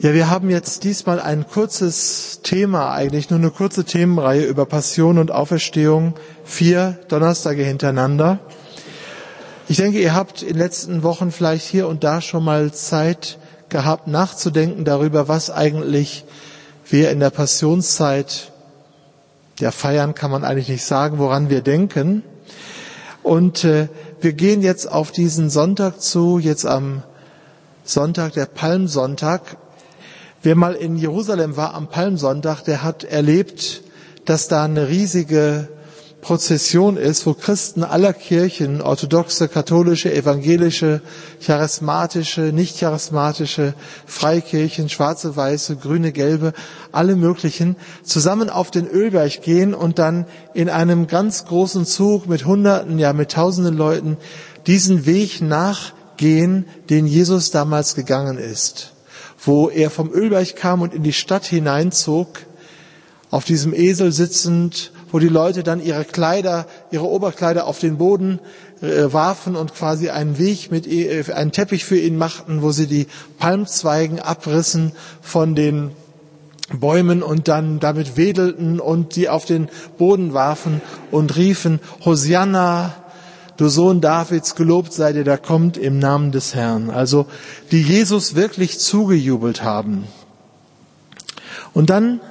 Ja, wir haben jetzt diesmal ein kurzes Thema, eigentlich nur eine kurze Themenreihe über Passion und Auferstehung, 4 Donnerstage hintereinander. Ich denke, ihr habt in den letzten Wochen vielleicht hier und da schon mal Zeit gehabt, nachzudenken darüber, was eigentlich wir in der Passionszeit, ja, feiern kann man eigentlich nicht sagen, woran wir denken. Und wir gehen jetzt auf diesen Sonntag zu, jetzt am Sonntag, der Palmsonntag. Wer mal in Jerusalem war am Palmsonntag, der hat erlebt, dass da eine riesige Prozession ist, wo Christen aller Kirchen, orthodoxe, katholische, evangelische, charismatische, nicht charismatische, Freikirchen, schwarze, weiße, grüne, gelbe, alle möglichen, zusammen auf den Ölberg gehen und dann in einem ganz großen Zug mit Hunderten, ja mit Tausenden Leuten diesen Weg nachgehen, den Jesus damals gegangen ist. Wo er vom Ölberg kam und in die Stadt hineinzog, auf diesem Esel sitzend, wo die Leute dann ihre Oberkleider auf den Boden warfen und quasi einen Teppich für ihn machten, wo sie die Palmzweigen abrissen von den Bäumen und dann damit wedelten und die auf den Boden warfen und riefen, Hosianna, du Sohn Davids, gelobt sei der kommt im Namen des Herrn. Also, die Jesus wirklich zugejubelt haben. Und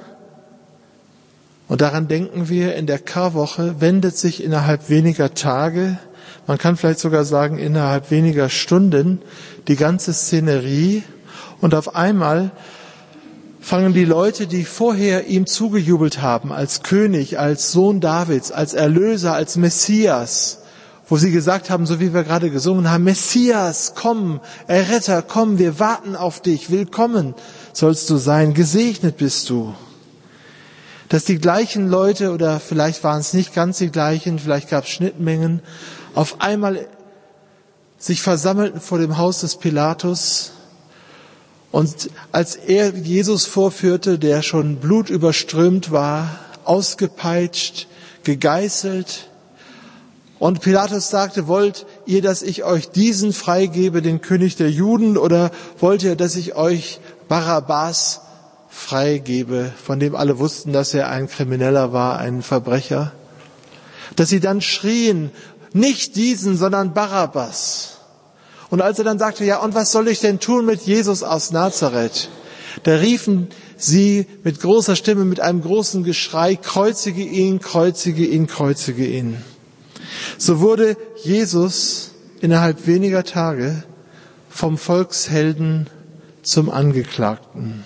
daran denken wir, in der Karwoche wendet sich innerhalb weniger Tage, man kann vielleicht sogar sagen innerhalb weniger Stunden, die ganze Szenerie. Und auf einmal fangen die Leute, die vorher ihm zugejubelt haben, als König, als Sohn Davids, als Erlöser, als Messias, wo sie gesagt haben, so wie wir gerade gesungen haben, Messias, komm, Erretter, komm, wir warten auf dich, willkommen sollst du sein, gesegnet bist du. Dass die gleichen Leute, oder vielleicht waren es nicht ganz die gleichen, vielleicht gab es Schnittmengen, auf einmal sich versammelten vor dem Haus des Pilatus und als er Jesus vorführte, der schon blutüberströmt war, ausgepeitscht, gegeißelt, und Pilatus sagte, wollt ihr, dass ich euch diesen freigebe, den König der Juden, oder wollt ihr, dass ich euch Barabbas freigebe, von dem alle wussten, dass er ein Krimineller war, ein Verbrecher? Dass sie dann schrien, nicht diesen, sondern Barabbas. Und als er dann sagte, ja, und was soll ich denn tun mit Jesus aus Nazareth? Da riefen sie mit großer Stimme, mit einem großen Geschrei, kreuzige ihn, kreuzige ihn, kreuzige ihn. So wurde Jesus innerhalb weniger Tage vom Volkshelden zum Angeklagten.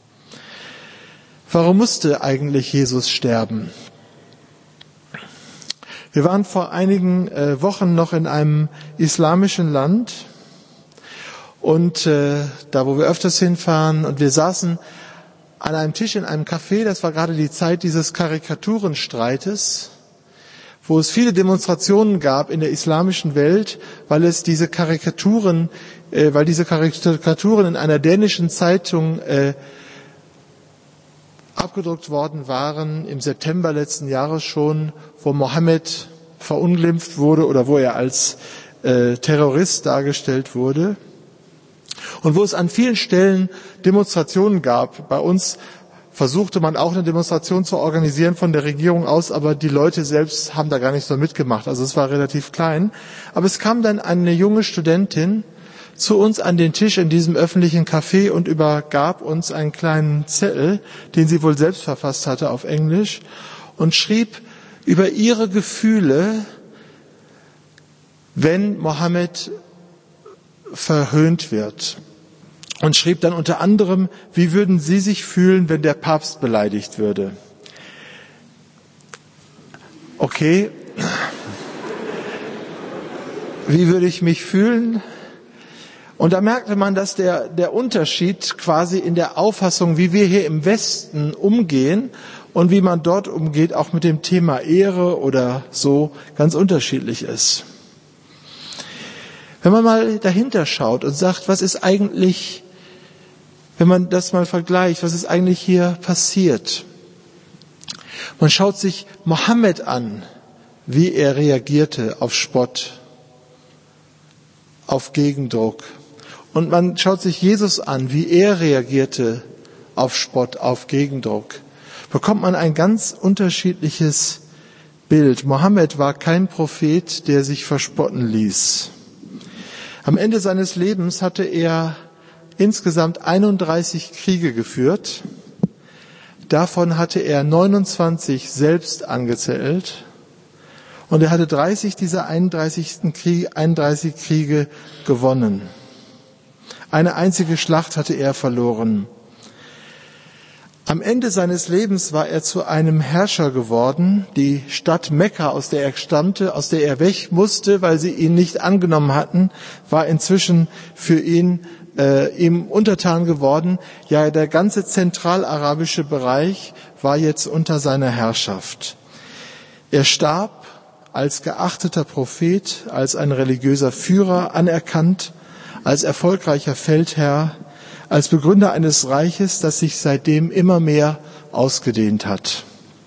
Warum musste eigentlich Jesus sterben? Wir waren vor einigen Wochen noch in einem islamischen Land und da, wo wir öfters hinfahren, und wir saßen an einem Tisch in einem Café, das war gerade die Zeit dieses Karikaturenstreites, wo es viele Demonstrationen gab in der islamischen Welt, weil diese Karikaturen in einer dänischen Zeitung abgedruckt worden waren, im September letzten Jahres schon, wo Mohammed verunglimpft wurde oder wo er als Terrorist dargestellt wurde. Und wo es an vielen Stellen Demonstrationen gab. Bei uns versuchte man auch eine Demonstration zu organisieren von der Regierung aus, aber die Leute selbst haben da gar nicht so mitgemacht. Also es war relativ klein. Aber es kam dann eine junge Studentin zu uns an den Tisch in diesem öffentlichen Café und übergab uns einen kleinen Zettel, den sie wohl selbst verfasst hatte auf Englisch, und schrieb über ihre Gefühle, wenn Mohammed verhöhnt wird. Und schrieb dann unter anderem, wie würden Sie sich fühlen, wenn der Papst beleidigt würde? Okay. Wie würde ich mich fühlen? Und da merkte man, dass der Unterschied quasi in der Auffassung, wie wir hier im Westen umgehen und wie man dort umgeht, auch mit dem Thema Ehre oder so, ganz unterschiedlich ist. Wenn man mal dahinter schaut und sagt, was ist eigentlich, wenn man das mal vergleicht, was ist eigentlich hier passiert? Man schaut sich Mohammed an, wie er reagierte auf Spott, auf Gegendruck. und man schaut sich Jesus an, wie er reagierte auf Spott, auf Gegendruck, bekommt man ein ganz unterschiedliches Bild. Mohammed war kein Prophet, der sich verspotten ließ. Am Ende seines Lebens hatte er insgesamt 31 Kriege geführt. Davon hatte er 29 selbst angezettelt. Und er hatte 30 dieser 31 Kriege gewonnen. Eine einzige Schlacht hatte er verloren. Am Ende seines Lebens war er zu einem Herrscher geworden. Die Stadt Mekka, aus der er stammte, aus der er weg musste, weil sie ihn nicht angenommen hatten, war inzwischen für ihn ihm untertan geworden. Ja, der ganze zentralarabische Bereich war jetzt unter seiner Herrschaft. Er starb als geachteter Prophet, als ein religiöser Führer anerkannt, als erfolgreicher Feldherr, als Begründer eines Reiches, das sich seitdem immer mehr ausgedehnt hat.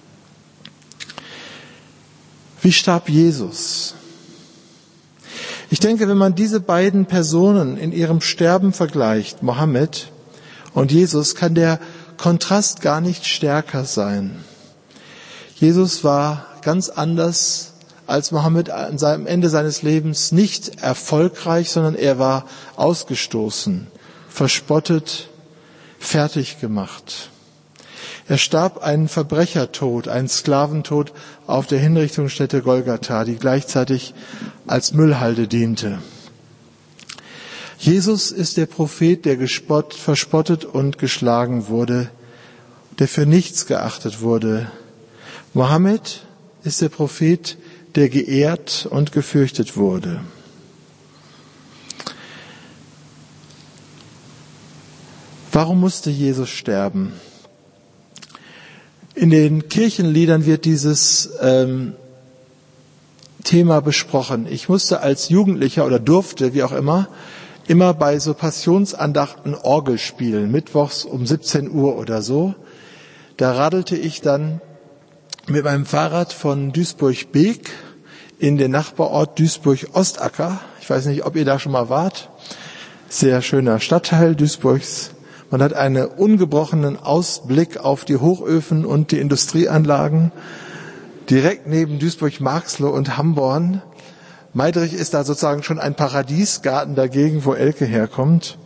Wie starb Jesus? Ich denke, wenn man diese beiden Personen in ihrem Sterben vergleicht, Mohammed und Jesus, kann der Kontrast gar nicht stärker sein. Jesus war ganz anders als Mohammed am Ende seines Lebens nicht erfolgreich, sondern er war ausgestoßen, verspottet, fertig gemacht. Er starb einen Verbrechertod, einen Sklaventod auf der Hinrichtungsstätte Golgatha, die gleichzeitig als Müllhalde diente. Jesus ist der Prophet, der verspottet und geschlagen wurde, der für nichts geachtet wurde. Mohammed ist der Prophet, der geehrt und gefürchtet wurde. Warum musste Jesus sterben? In den Kirchenliedern wird dieses Thema besprochen. Ich musste als Jugendlicher oder durfte, wie auch immer bei so Passionsandachten Orgel spielen, mittwochs um 17 Uhr oder so. Da radelte ich dann mit meinem Fahrrad von Duisburg-Beek in den Nachbarort Duisburg-Ostacker. Ich weiß nicht, ob ihr da schon mal wart. Sehr schöner Stadtteil Duisburgs. Man hat einen ungebrochenen Ausblick auf die Hochöfen und die Industrieanlagen direkt neben Duisburg-Marxloh und Hamborn. Meidrich ist da sozusagen schon ein Paradiesgarten dagegen, wo Elke herkommt.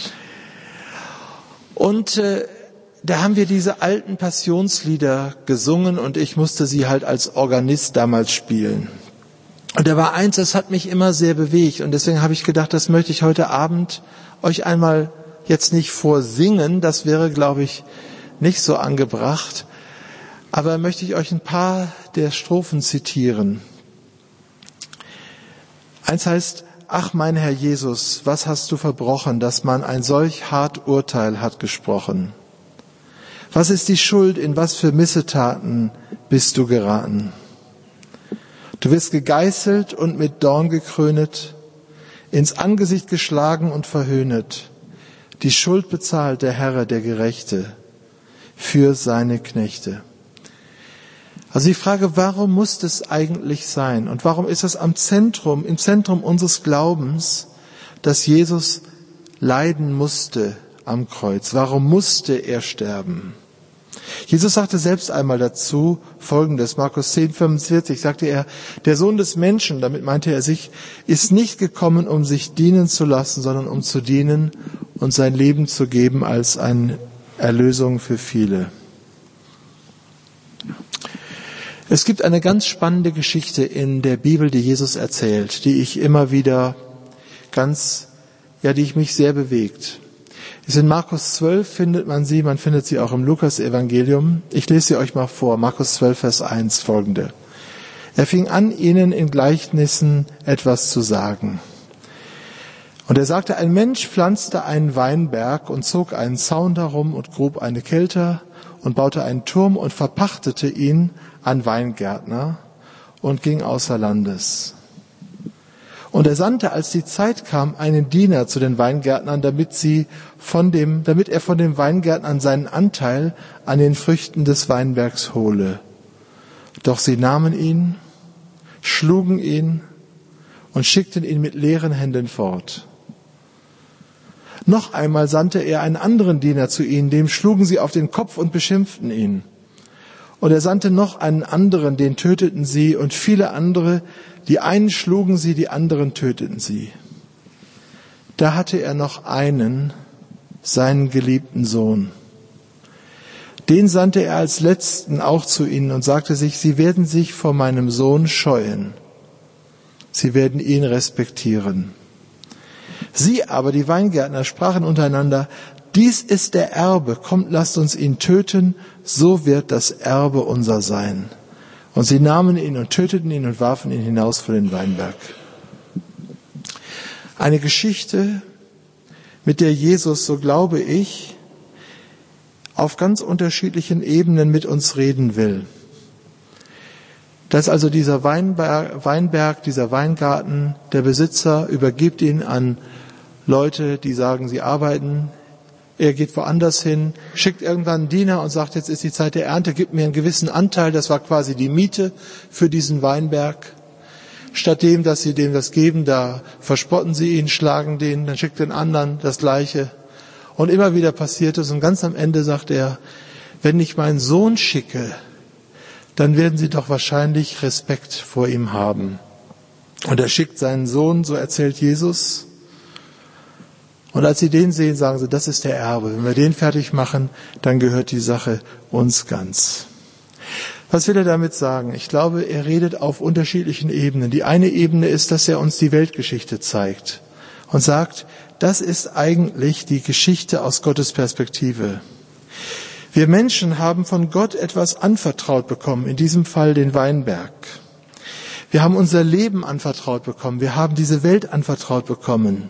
Und da haben wir diese alten Passionslieder gesungen und ich musste sie halt als Organist damals spielen. Und da war eins, das hat mich immer sehr bewegt und deswegen habe ich gedacht, das möchte ich heute Abend euch einmal jetzt nicht vorsingen, das wäre, glaube ich, nicht so angebracht, aber möchte ich euch ein paar der Strophen zitieren. Eins heißt: Ach, mein Herr Jesus, was hast du verbrochen, dass man ein solch hart Urteil hat gesprochen? Was ist die Schuld, in was für Missetaten bist du geraten? Du wirst gegeißelt und mit Dorn gekrönet, ins Angesicht geschlagen und verhöhnet. Die Schuld bezahlt der Herr, der Gerechte, für seine Knechte. Also die Frage, warum muss das eigentlich sein? Und warum ist es im Zentrum unseres Glaubens, dass Jesus leiden musste am Kreuz? Warum musste er sterben? Jesus sagte selbst einmal dazu Folgendes, Markus 10,45 sagte er, der Sohn des Menschen, damit meinte er sich, ist nicht gekommen, um sich dienen zu lassen, sondern um zu dienen und sein Leben zu geben als eine Erlösung für viele. Es gibt eine ganz spannende Geschichte in der Bibel, die Jesus erzählt, die ich immer wieder die mich sehr bewegt. Ist in Markus 12 findet man findet sie auch im Lukas-Evangelium. Ich lese sie euch mal vor, Markus 12, Vers 1 folgende. Er fing an, ihnen in Gleichnissen etwas zu sagen. Und er sagte, ein Mensch pflanzte einen Weinberg und zog einen Zaun darum und grub eine Kelter und baute einen Turm und verpachtete ihn an Weingärtner und ging außer Landes. Und er sandte, als die Zeit kam, einen Diener zu den Weingärtnern, damit er von den Weingärtnern seinen Anteil an den Früchten des Weinbergs hole. Doch sie nahmen ihn, schlugen ihn und schickten ihn mit leeren Händen fort. Noch einmal sandte er einen anderen Diener zu ihnen, dem schlugen sie auf den Kopf und beschimpften ihn. Und er sandte noch einen anderen, den töteten sie, und viele andere, die einen schlugen sie, die anderen töteten sie. Da hatte er noch einen, seinen geliebten Sohn. Den sandte er als Letzten auch zu ihnen und sagte sich, sie werden sich vor meinem Sohn scheuen. Sie werden ihn respektieren. Sie aber, die Weingärtner, sprachen untereinander, dies ist der Erbe, kommt, lasst uns ihn töten, so wird das Erbe unser sein. Und sie nahmen ihn und töteten ihn und warfen ihn hinaus vor den Weinberg. Eine Geschichte, mit der Jesus, so glaube ich, auf ganz unterschiedlichen Ebenen mit uns reden will. Dass also dieser Weinberg, dieser Weingarten, der Besitzer übergibt ihn an Leute, die sagen, sie arbeiten. Er geht woanders hin, schickt irgendwann einen Diener und sagt, jetzt ist die Zeit der Ernte, gib mir einen gewissen Anteil. Das war quasi die Miete für diesen Weinberg. Statt dem, dass sie dem das geben, da verspotten sie ihn, schlagen den, dann schickt den anderen das Gleiche. Und immer wieder passiert es. Und ganz am Ende sagt er, wenn ich meinen Sohn schicke, dann werden sie doch wahrscheinlich Respekt vor ihm haben. Und er schickt seinen Sohn, so erzählt Jesus. Und als sie den sehen, sagen sie, das ist der Erbe. Wenn wir den fertig machen, dann gehört die Sache uns ganz. Was will er damit sagen? Ich glaube, er redet auf unterschiedlichen Ebenen. Die eine Ebene ist, dass er uns die Weltgeschichte zeigt und sagt, das ist eigentlich die Geschichte aus Gottes Perspektive. Wir Menschen haben von Gott etwas anvertraut bekommen, in diesem Fall den Weinberg. Wir haben unser Leben anvertraut bekommen, wir haben diese Welt anvertraut bekommen.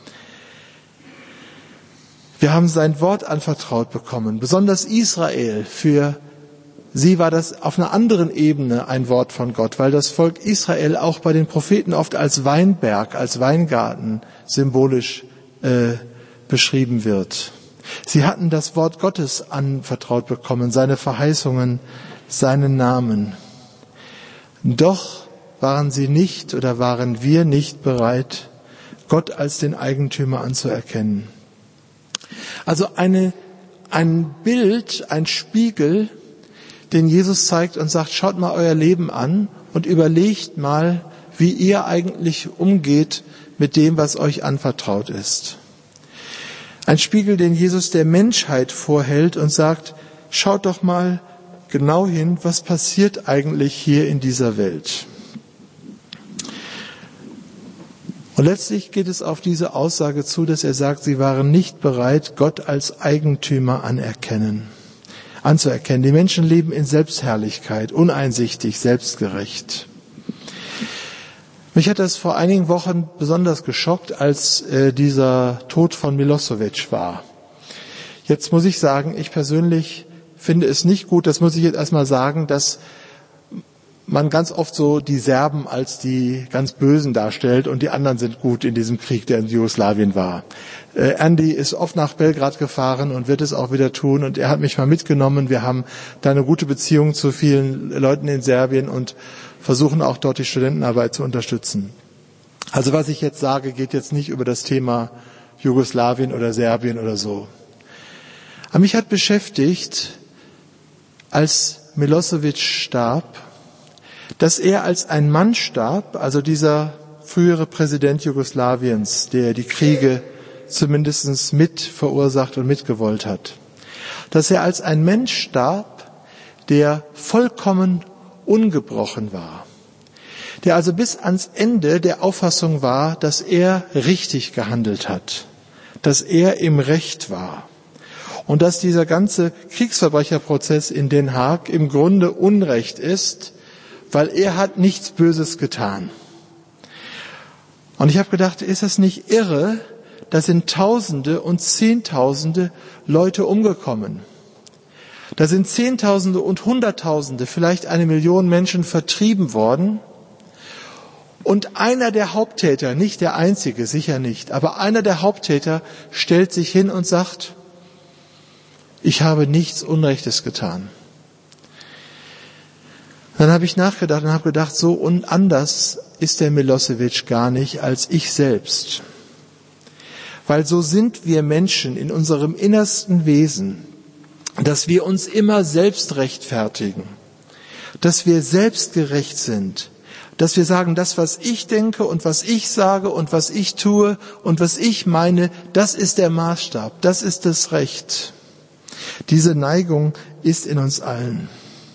Wir haben sein Wort anvertraut bekommen, besonders Israel. Für sie war das auf einer anderen Ebene ein Wort von Gott, weil das Volk Israel auch bei den Propheten oft als Weinberg, als Weingarten symbolisch beschrieben wird. Sie hatten das Wort Gottes anvertraut bekommen, seine Verheißungen, seinen Namen. Doch waren sie nicht oder waren wir nicht bereit, Gott als den Eigentümer anzuerkennen. Also ein Bild, ein Spiegel, den Jesus zeigt und sagt, schaut mal euer Leben an und überlegt mal, wie ihr eigentlich umgeht mit dem, was euch anvertraut ist. Ein Spiegel, den Jesus der Menschheit vorhält und sagt, schaut doch mal genau hin, was passiert eigentlich hier in dieser Welt. Und letztlich geht es auf diese Aussage zu, dass er sagt, sie waren nicht bereit, Gott als Eigentümer anzuerkennen. Die Menschen leben in Selbstherrlichkeit, uneinsichtig, selbstgerecht. Mich hat das vor einigen Wochen besonders geschockt, als dieser Tod von Milosevic war. Jetzt muss ich sagen, ich persönlich finde es nicht gut, das muss ich jetzt erstmal sagen, dass man ganz oft so die Serben als die ganz Bösen darstellt und die anderen sind gut in diesem Krieg, der in Jugoslawien war. Andy ist oft nach Belgrad gefahren und wird es auch wieder tun und er hat mich mal mitgenommen. Wir haben da eine gute Beziehung zu vielen Leuten in Serbien und versuchen auch dort die Studentenarbeit zu unterstützen. Also was ich jetzt sage, geht jetzt nicht über das Thema Jugoslawien oder Serbien oder so. Aber mich hat beschäftigt, als Milosevic starb, dass er als ein Mann starb, also dieser frühere Präsident Jugoslawiens, der die Kriege zumindest mit verursacht und mitgewollt hat, dass er als ein Mensch starb, der vollkommen ungebrochen war, der also bis ans Ende der Auffassung war, dass er richtig gehandelt hat, dass er im Recht war und dass dieser ganze Kriegsverbrecherprozess in Den Haag im Grunde Unrecht ist, weil er hat nichts Böses getan. Und ich habe gedacht, ist das nicht irre? Da sind Tausende und Zehntausende Leute umgekommen. Da sind Zehntausende und Hunderttausende, vielleicht 1 Million Menschen vertrieben worden. Und einer der Haupttäter, nicht der einzige, sicher nicht, aber einer der Haupttäter stellt sich hin und sagt, ich habe nichts Unrechtes getan. Dann habe ich nachgedacht und habe gedacht, so anders ist der Milosevic gar nicht als ich selbst. Weil so sind wir Menschen in unserem innersten Wesen, dass wir uns immer selbst rechtfertigen, dass wir selbstgerecht sind, dass wir sagen, das, was ich denke und was ich sage und was ich tue und was ich meine, das ist der Maßstab, das ist das Recht. Diese Neigung ist in uns allen.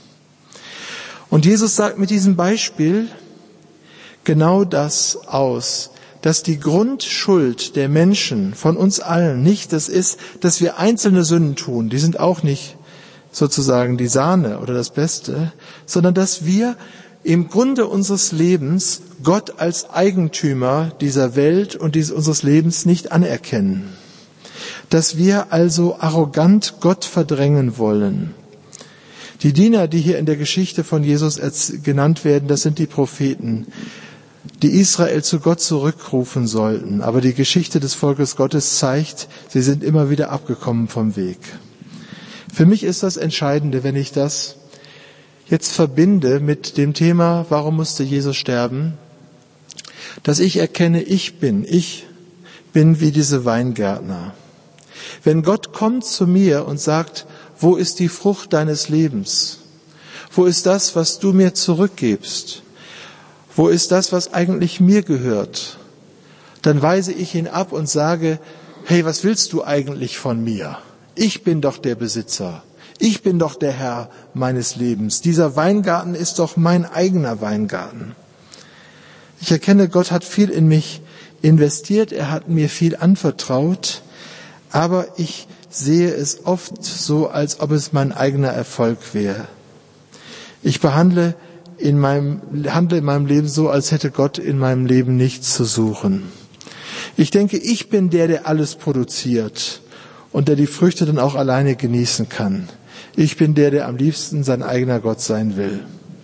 Und Jesus sagt mit diesem Beispiel genau das aus, dass die Grundschuld der Menschen von uns allen nicht das ist, dass wir einzelne Sünden tun, die sind auch nicht sozusagen die Sahne oder das Beste, sondern dass wir im Grunde unseres Lebens Gott als Eigentümer dieser Welt und unseres Lebens nicht anerkennen. Dass wir also arrogant Gott verdrängen wollen. Die Diener, die hier in der Geschichte von Jesus genannt werden, das sind die Propheten, die Israel zu Gott zurückrufen sollten. Aber die Geschichte des Volkes Gottes zeigt, sie sind immer wieder abgekommen vom Weg. Für mich ist das Entscheidende, wenn ich das jetzt verbinde mit dem Thema, warum musste Jesus sterben, dass ich erkenne, ich bin wie diese Weingärtner. Wenn Gott kommt zu mir und sagt, wo ist die Frucht deines Lebens? Wo ist das, was du mir zurückgibst? Wo ist das, was eigentlich mir gehört? Dann weise ich ihn ab und sage, hey, was willst du eigentlich von mir? Ich bin doch der Besitzer. Ich bin doch der Herr meines Lebens. Dieser Weingarten ist doch mein eigener Weingarten. Ich erkenne, Gott hat viel in mich investiert, er hat mir viel anvertraut, aber ich sehe es oft so, als ob es mein eigener Erfolg wäre. Ich handle in meinem Leben so, als hätte Gott in meinem Leben nichts zu suchen. Ich denke, ich bin der alles produziert und der die Früchte dann auch alleine genießen kann. Ich bin der am liebsten sein eigener Gott sein will.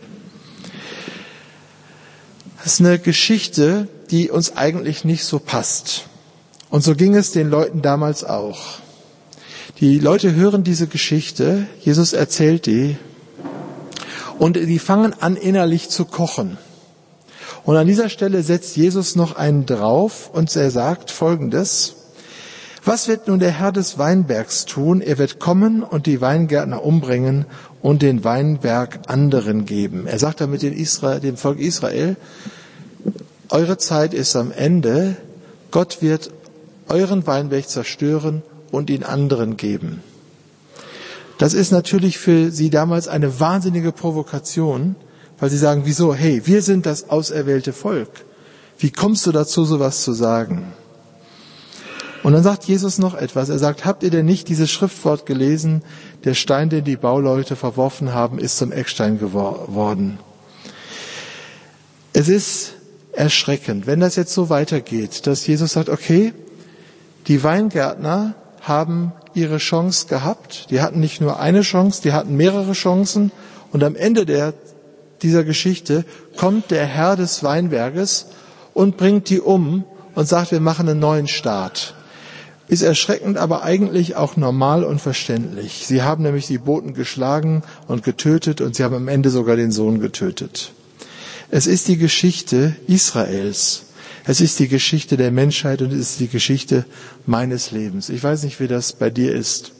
Das ist eine Geschichte, die uns eigentlich nicht so passt. Und so ging es den Leuten damals auch. Die Leute hören diese Geschichte, Jesus erzählt die, und die fangen an, innerlich zu kochen. Und an dieser Stelle setzt Jesus noch einen drauf und er sagt Folgendes: Was wird nun der Herr des Weinbergs tun? Er wird kommen und die Weingärtner umbringen und den Weinberg anderen geben. Er sagt damit dem Volk Israel, eure Zeit ist am Ende. Gott wird euren Weinberg zerstören und ihn anderen geben. Das ist natürlich für sie damals eine wahnsinnige Provokation, weil sie sagen, wieso? Hey, wir sind das auserwählte Volk. Wie kommst du dazu, sowas zu sagen? Und dann sagt Jesus noch etwas. Er sagt, habt ihr denn nicht dieses Schriftwort gelesen? Der Stein, den die Bauleute verworfen haben, ist zum Eckstein geworden. Es ist erschreckend, wenn das jetzt so weitergeht, dass Jesus sagt, okay, die Weingärtner haben ihre Chance gehabt. Die hatten nicht nur eine Chance, die hatten mehrere Chancen. Und am Ende dieser Geschichte kommt der Herr des Weinberges und bringt die um und sagt, wir machen einen neuen Start. Ist erschreckend, aber eigentlich auch normal und verständlich. Sie haben nämlich die Boten geschlagen und getötet und sie haben am Ende sogar den Sohn getötet. Es ist die Geschichte Israels. Es ist die Geschichte der Menschheit und es ist die Geschichte meines Lebens. Ich weiß nicht, wie das bei dir ist.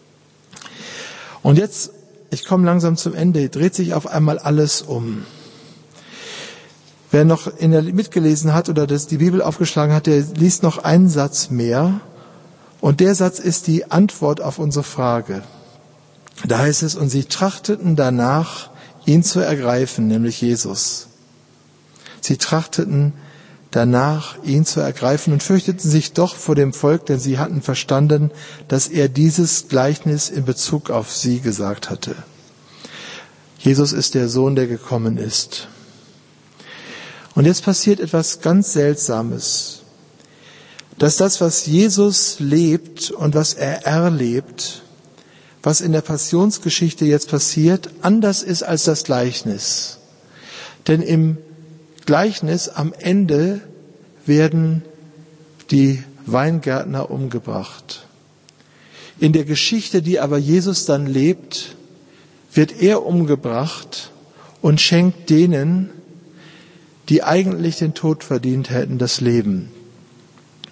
Und jetzt, ich komme langsam zum Ende, dreht sich auf einmal alles um. Wer noch mitgelesen hat oder die Bibel aufgeschlagen hat, der liest noch einen Satz mehr. Und der Satz ist die Antwort auf unsere Frage. Da heißt es, und sie trachteten danach, ihn zu ergreifen, nämlich Jesus. Sie trachteten danach, ihn zu ergreifen und fürchteten sich doch vor dem Volk, denn sie hatten verstanden, dass er dieses Gleichnis in Bezug auf sie gesagt hatte. Jesus ist der Sohn, der gekommen ist. Und jetzt passiert etwas ganz Seltsames, dass das, was Jesus lebt und was er erlebt, was in der Passionsgeschichte jetzt passiert, anders ist als das Gleichnis. Denn im Gleichnis am Ende werden die Weingärtner umgebracht. In der Geschichte, die aber Jesus dann lebt, wird er umgebracht und schenkt denen, die eigentlich den Tod verdient hätten, das Leben.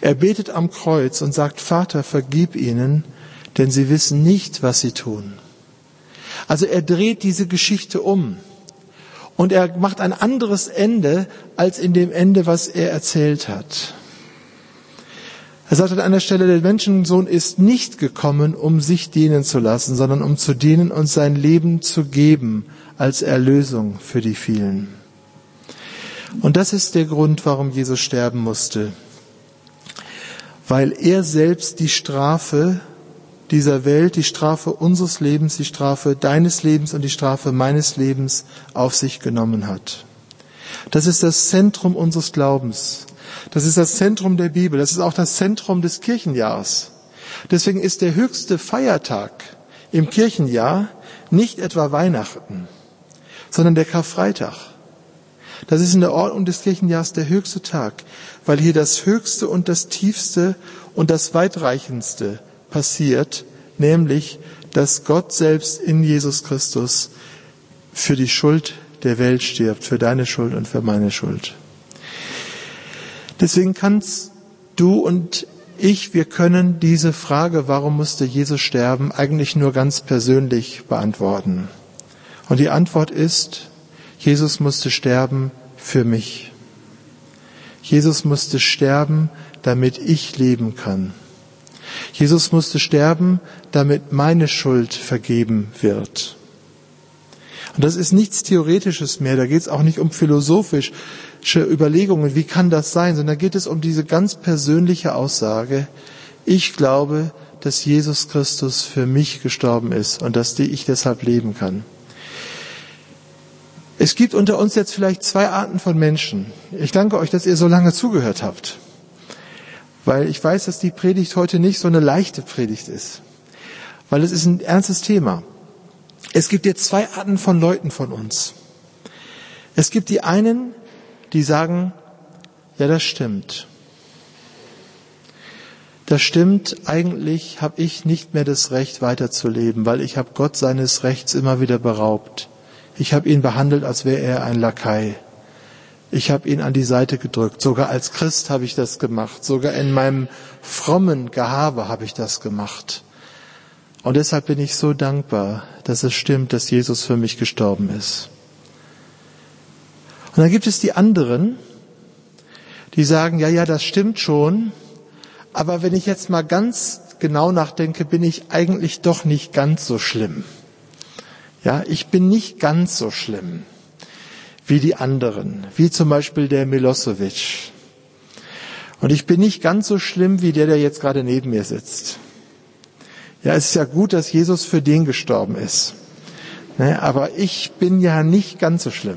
Er betet am Kreuz und sagt, Vater, vergib ihnen, denn sie wissen nicht, was sie tun. Also er dreht diese Geschichte um. Und er macht ein anderes Ende als in dem Ende, was er erzählt hat. Er sagt an einer Stelle, der Menschensohn ist nicht gekommen, um sich dienen zu lassen, sondern um zu dienen und sein Leben zu geben als Erlösung für die vielen. Und das ist der Grund, warum Jesus sterben musste. Weil er selbst die Strafe dieser Welt, die Strafe unseres Lebens, die Strafe deines Lebens und die Strafe meines Lebens auf sich genommen hat. Das ist das Zentrum unseres Glaubens. Das ist das Zentrum der Bibel. Das ist auch das Zentrum des Kirchenjahrs. Deswegen ist der höchste Feiertag im Kirchenjahr nicht etwa Weihnachten, sondern der Karfreitag. Das ist in der Ordnung des Kirchenjahrs der höchste Tag, weil hier das Höchste und das Tiefste und das Weitreichendste passiert, nämlich, dass Gott selbst in Jesus Christus für die Schuld der Welt stirbt, für deine Schuld und für meine Schuld. Deswegen kannst du und ich, wir können diese Frage, warum musste Jesus sterben, eigentlich nur ganz persönlich beantworten. Und die Antwort ist, Jesus musste sterben für mich. Jesus musste sterben, damit ich leben kann. Jesus musste sterben, damit meine Schuld vergeben wird. Und das ist nichts Theoretisches mehr, da geht es auch nicht um philosophische Überlegungen, wie kann das sein, sondern da geht es um diese ganz persönliche Aussage, ich glaube, dass Jesus Christus für mich gestorben ist und dass ich deshalb leben kann. Es gibt unter uns jetzt vielleicht zwei Arten von Menschen. Ich danke euch, dass ihr so lange zugehört habt, weil ich weiß, dass die Predigt heute nicht so eine leichte Predigt ist, weil es ist ein ernstes Thema. Es gibt jetzt zwei Arten von Leuten von uns. Es gibt die einen, die sagen, ja, das stimmt. Das stimmt, eigentlich habe ich nicht mehr das Recht weiterzuleben, weil ich habe Gott seines Rechts immer wieder beraubt. Ich habe ihn behandelt, als wäre er ein Lakai. Ich habe ihn an die Seite gedrückt. Sogar als Christ habe ich das gemacht. Sogar in meinem frommen Gehabe habe ich das gemacht. Und deshalb bin ich so dankbar, dass es stimmt, dass Jesus für mich gestorben ist. Und dann gibt es die anderen, die sagen, ja, das stimmt schon, aber wenn ich jetzt mal ganz genau nachdenke, bin ich eigentlich doch nicht ganz so schlimm. Ja, ich bin nicht ganz so schlimm wie die anderen, wie zum Beispiel der Milosevic. Und ich bin nicht ganz so schlimm wie der jetzt gerade neben mir sitzt. Ja, es ist ja gut, dass Jesus für den gestorben ist. Ne, aber ich bin ja nicht ganz so schlimm.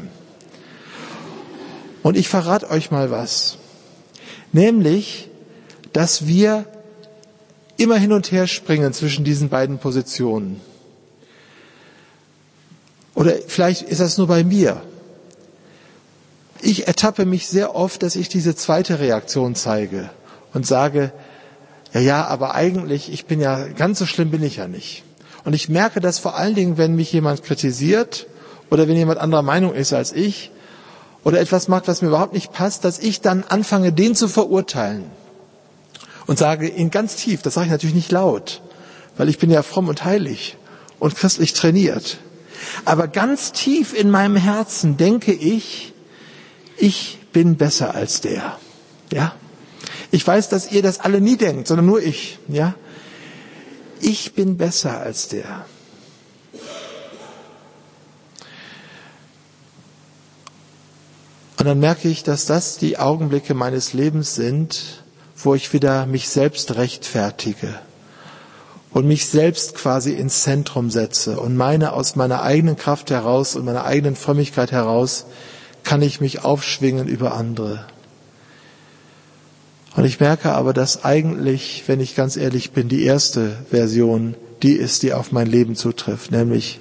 Und ich verrate euch mal was. Nämlich, dass wir immer hin und her springen zwischen diesen beiden Positionen. Oder vielleicht ist das nur bei mir. Ich ertappe mich sehr oft, dass ich diese zweite Reaktion zeige und sage, ja, aber eigentlich, ich bin ja, ganz so schlimm bin ich ja nicht. Und ich merke das vor allen Dingen, wenn mich jemand kritisiert oder wenn jemand anderer Meinung ist als ich oder etwas macht, was mir überhaupt nicht passt, dass ich dann anfange, den zu verurteilen und sage ihn ganz tief, das sage ich natürlich nicht laut, weil ich bin ja fromm und heilig und christlich trainiert. Aber ganz tief in meinem Herzen denke ich bin besser als der. Ja? Ich weiß, dass ihr das alle nie denkt, sondern nur ich. Ja? Ich bin besser als der. Und dann merke ich, dass das die Augenblicke meines Lebens sind, wo ich wieder mich selbst rechtfertige und mich selbst quasi ins Zentrum setze und aus meiner eigenen Kraft heraus und meiner eigenen Frömmigkeit heraus kann ich mich aufschwingen über andere. Und ich merke aber, dass eigentlich, wenn ich ganz ehrlich bin, die erste Version die ist, die auf mein Leben zutrifft, nämlich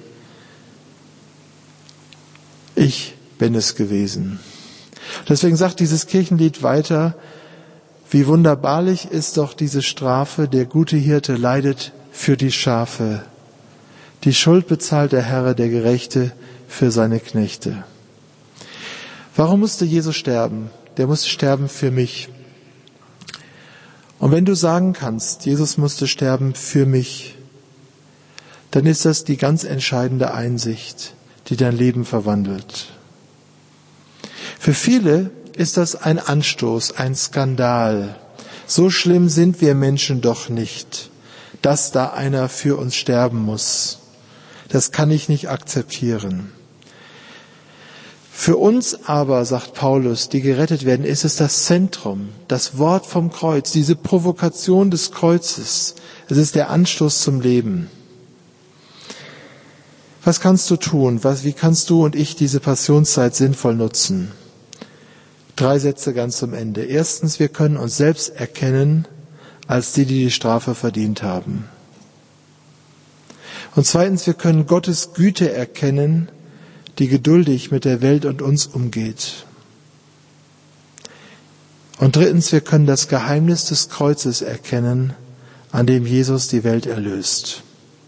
ich bin es gewesen. Deswegen sagt dieses Kirchenlied weiter, wie wunderbarlich ist doch diese Strafe, der gute Hirte leidet für die Schafe. Die Schuld bezahlt der Herr, der Gerechte, für seine Knechte. Warum musste Jesus sterben? Der musste sterben für mich. Und wenn du sagen kannst, Jesus musste sterben für mich, dann ist das die ganz entscheidende Einsicht, die dein Leben verwandelt. Für viele ist das ein Anstoß, ein Skandal. So schlimm sind wir Menschen doch nicht, dass da einer für uns sterben muss. Das kann ich nicht akzeptieren. Für uns aber, sagt Paulus, die gerettet werden, ist es das Zentrum, das Wort vom Kreuz, diese Provokation des Kreuzes. Es ist der Anstoß zum Leben. Was kannst du tun? Wie kannst du und ich diese Passionszeit sinnvoll nutzen? 3 Sätze ganz zum Ende. Erstens, wir können uns selbst erkennen als die die Strafe verdient haben. Und zweitens, wir können Gottes Güte erkennen, die geduldig mit der Welt und uns umgeht. Und drittens, wir können das Geheimnis des Kreuzes erkennen, an dem Jesus die Welt erlöst.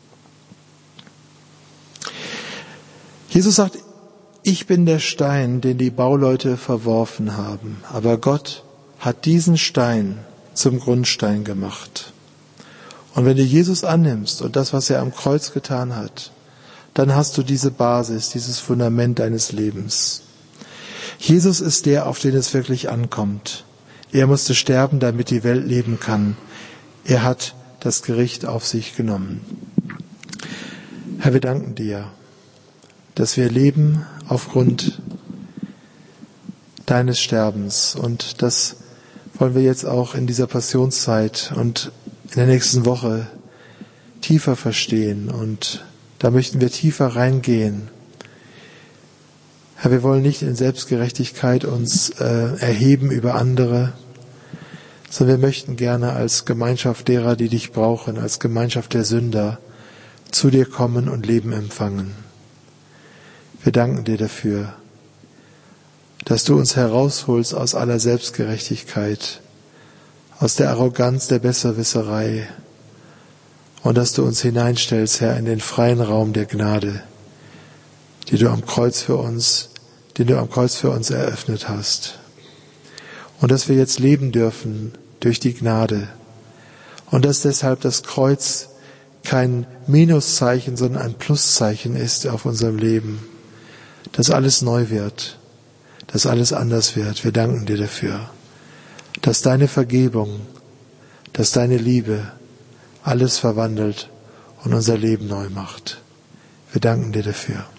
Jesus sagt, ich bin der Stein, den die Bauleute verworfen haben, aber Gott hat diesen Stein zum Grundstein gemacht. Und wenn du Jesus annimmst und das, was er am Kreuz getan hat, dann hast du diese Basis, dieses Fundament deines Lebens. Jesus ist der, auf den es wirklich ankommt. Er musste sterben, damit die Welt leben kann. Er hat das Gericht auf sich genommen. Herr, wir danken dir, dass wir leben aufgrund deines Sterbens. Und das wollen wir jetzt auch in dieser Passionszeit und in der nächsten Woche tiefer verstehen. Und da möchten wir tiefer reingehen. Herr, wir wollen nicht in Selbstgerechtigkeit uns erheben über andere, sondern wir möchten gerne als Gemeinschaft derer, die dich brauchen, als Gemeinschaft der Sünder, zu dir kommen und Leben empfangen. Wir danken dir dafür, dass du uns herausholst aus aller Selbstgerechtigkeit, aus der Arroganz der Besserwisserei und dass du uns hineinstellst, Herr, in den freien Raum der Gnade, den du am Kreuz für uns eröffnet hast. Und dass wir jetzt leben dürfen durch die Gnade und dass deshalb das Kreuz kein Minuszeichen, sondern ein Pluszeichen ist auf unserem Leben. Dass alles neu wird, dass alles anders wird. Wir danken dir dafür, dass deine Vergebung, dass deine Liebe alles verwandelt und unser Leben neu macht. Wir danken dir dafür.